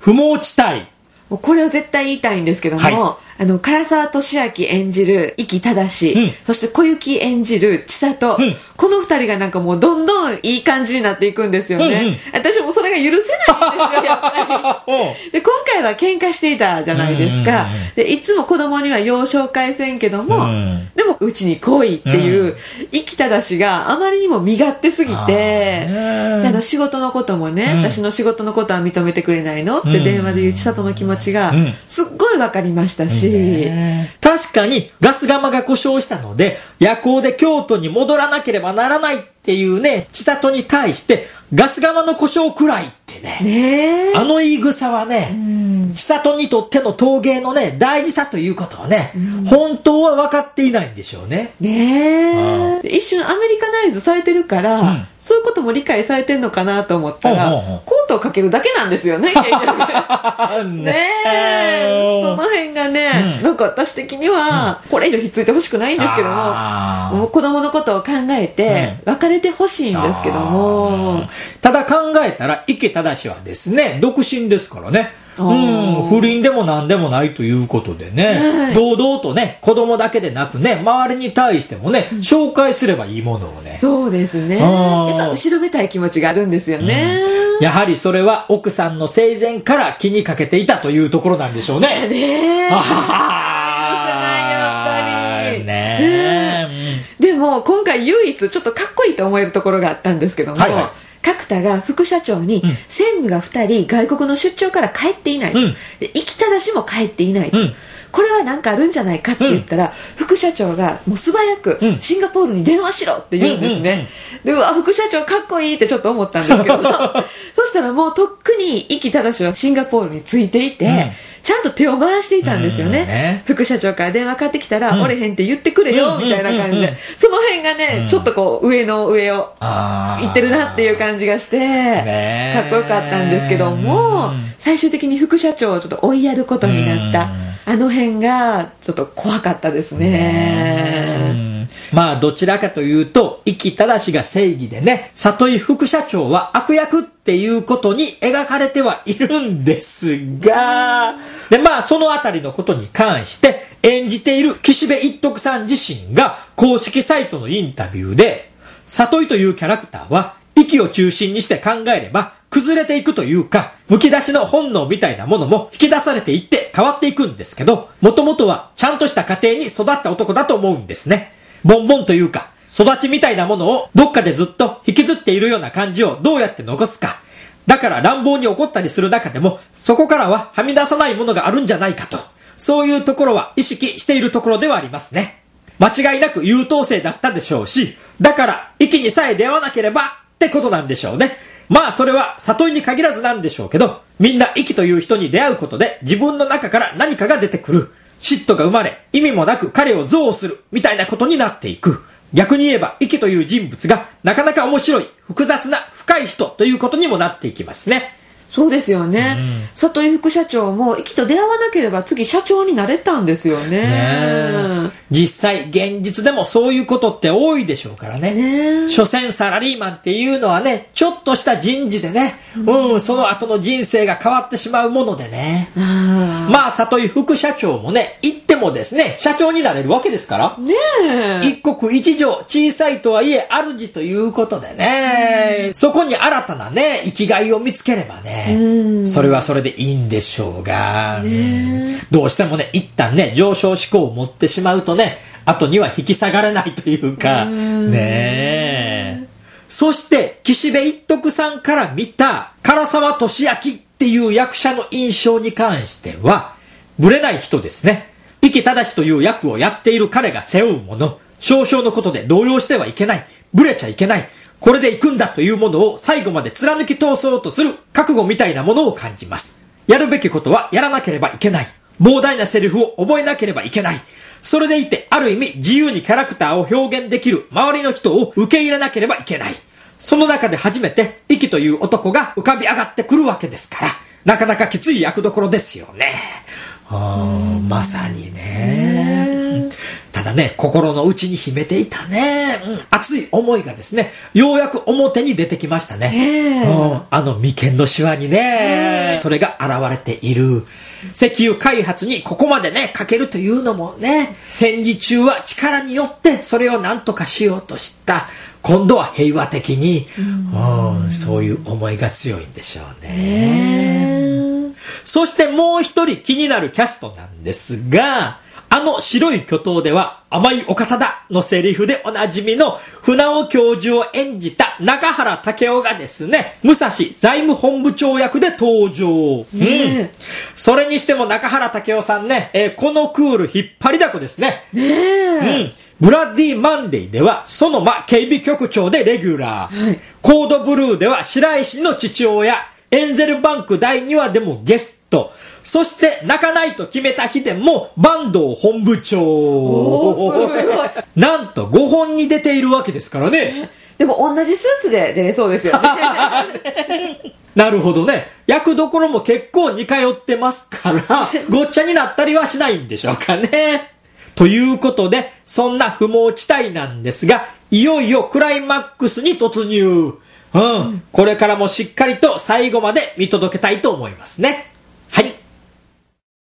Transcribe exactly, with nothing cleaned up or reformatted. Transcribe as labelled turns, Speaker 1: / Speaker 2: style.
Speaker 1: 不毛地帯。
Speaker 2: もうこれを絶対言いたいんですけども、はい、あの唐沢寿明演じる壱岐正、うん、そして小雪演じる千里、うん、この二人がなんかもうどんどんいい感じになっていくんですよね、うんうん、私もそれが許せないんですよやっぱりで今回は喧嘩していたじゃないですか、うんうんうん、でいつも子供には幼少返せんけども、うん、でもうちに来いっていう壱岐正があまりにも身勝手すぎて、であの仕事のこともね、うん、私の仕事のことは認めてくれないのって電話で言う千里の気持ちがすっごい分かりましたし、うん、
Speaker 1: 確かにガス釜が故障したので夜行で京都に戻らなければならないっていうね千里に対してガス釜の故障くらいってね、ねあの言い草はね、うん、千里にとっての陶芸のね大事さということをね、うん、本当は分かっていないんでしょうね。
Speaker 2: ねえ、一瞬アメリカナイズされてるから、うん、そういうことも理解されてるのかなと思ったら、うんうんうん、コートをかけるだけなんですよね結局ねえ、その辺がね、うん、なんか私的にはこれ以上ひっついてほしくないんですけども、もう子供のことを考えて別れてほしいんですけども、うん、
Speaker 1: ただ考えたら壱岐正はですね独身ですからね、うん、不倫でも何でもないということでね、はい、堂々とね子供だけでなくね周りに対してもね、うん、紹介すればいいものをね、
Speaker 2: そうですね、やっぱ後ろめたい気持ちがあるんですよね、
Speaker 1: うん、やはりそれは奥さんの生前から気にかけていたというところなんでしょうね。
Speaker 2: ねえ、あやっぱりねえ、でも今回唯一ちょっとかっこいいと思えるところがあったんですけども、はいはい、角田が副社長に、うん、専務がふたり外国の出張から帰っていない、うん、で壱岐正も帰っていない、うん、これは何かあるんじゃないかって言ったら、うん、副社長がもう素早く、うん、シンガポールに電話しろって言うんですね、うんうんうん、でうわ副社長かっこいいってちょっと思ったんですけどそしたらもうとっくに壱岐正はシンガポールに着いていて、うんちゃんと手を回していたんですよね、ね副社長から電話かかってきたら、うん、折れへんって言ってくれよ、うん、みたいな感じで、うんうんうん、その辺がね、うん、ちょっとこう上の上を言ってるなっていう感じがして、ね、かっこよかったんですけども、うん、最終的に副社長をちょっと追いやることになった、うん、あの辺がちょっと怖かったですね。
Speaker 1: ねまあどちらかというと壱岐正が正義でね里井副社長は悪役っていうことに描かれてはいるんですが、でまあそのあたりのことに関して演じている岸辺一徳さん自身が公式サイトのインタビューで、里井というキャラクターは壱岐を中心にして考えれば崩れていくというか、むき出しの本能みたいなものも引き出されていって変わっていくんですけど、もともとはちゃんとした家庭に育った男だと思うんですね。ボンボンというか育ちみたいなものをどっかでずっと引きずっているような感じをどうやって残すか。だから乱暴に怒ったりする中でもそこからははみ出さないものがあるんじゃないかと、そういうところは意識しているところではありますね。間違いなく優等生だったでしょうし、だから息にさえ出会わなければってことなんでしょうね。まあそれは里井に限らずなんでしょうけど、みんな息という人に出会うことで自分の中から何かが出てくる。嫉妬が生まれ、意味もなく彼を憎悪するみたいなことになっていく。逆に言えば、イキという人物がなかなか面白い、複雑な、深い人ということにもなっていきますね。
Speaker 2: そうですよね、うん、里井副社長もイキと出会わなければ次社長になれたんですよ ね,
Speaker 1: ね実際現実でもそういうことって多いでしょうから ね, ね所詮サラリーマンっていうのはね、ちょっとした人事でね、うんうん、その後の人生が変わってしまうものでね、あまあ里井副社長もね言ってもですね社長になれるわけですからね、一国一城、小さいとはいえ主ということでね、うん、そこに新たなね生きがいを見つければね、うん、それはそれでいいんでしょうが、ね、どうしてもね一旦ね上昇志向を持ってしまうとね後には引き下がれないというか、うんねえ。そして岸辺一徳さんから見た唐沢寿明っていう役者の印象に関してはブレない人ですね。壱岐正という役をやっている彼が背負うもの、少々のことで動揺してはいけない、ブレちゃいけない、これで行くんだというものを最後まで貫き通そうとする覚悟みたいなものを感じます。やるべきことはやらなければいけない。膨大なセリフを覚えなければいけない。それでいてある意味自由にキャラクターを表現できる周りの人を受け入れなければいけない。その中で初めて壱岐という男が浮かび上がってくるわけですから、なかなかきつい役どころですよね。あまさにね。たただね、心の内に秘めていたね、うん、熱い思いがですね、ようやく表に出てきましたね。うん、あの眉間のシワにね、それが現れている。石油開発にここまでね、かけるというのもね、戦時中は力によってそれを何とかしようとした。今度は平和的に、うん、そういう思いが強いんでしょうね。そしてもう一人気になるキャストなんですが、あの白い巨頭では甘いお方だのセリフでおなじみの船尾教授を演じた中原武雄がですね、武蔵財務本部長役で登場。うん。それにしても中原武雄さんね、えー、このクール引っ張りだこですね。
Speaker 2: ねえ。
Speaker 1: うん。ブラッディ・マンデーでは園間警備局長でレギュラー。はい、コードブルーでは白石の父親。エンゼルバンクだいにわでもゲスト。そして泣かないと決めた日でも坂東本部長。なんとごほんに出ているわけですからね。
Speaker 2: でも同じスーツで出れそうですよね。
Speaker 1: なるほどね。役どころも結構似通ってますから、ごっちゃになったりはしないんでしょうかね。ということで、そんな不毛地帯なんですが、いよいよクライマックスに突入。うん。これからもしっかりと最後まで見届けたいと思いますね。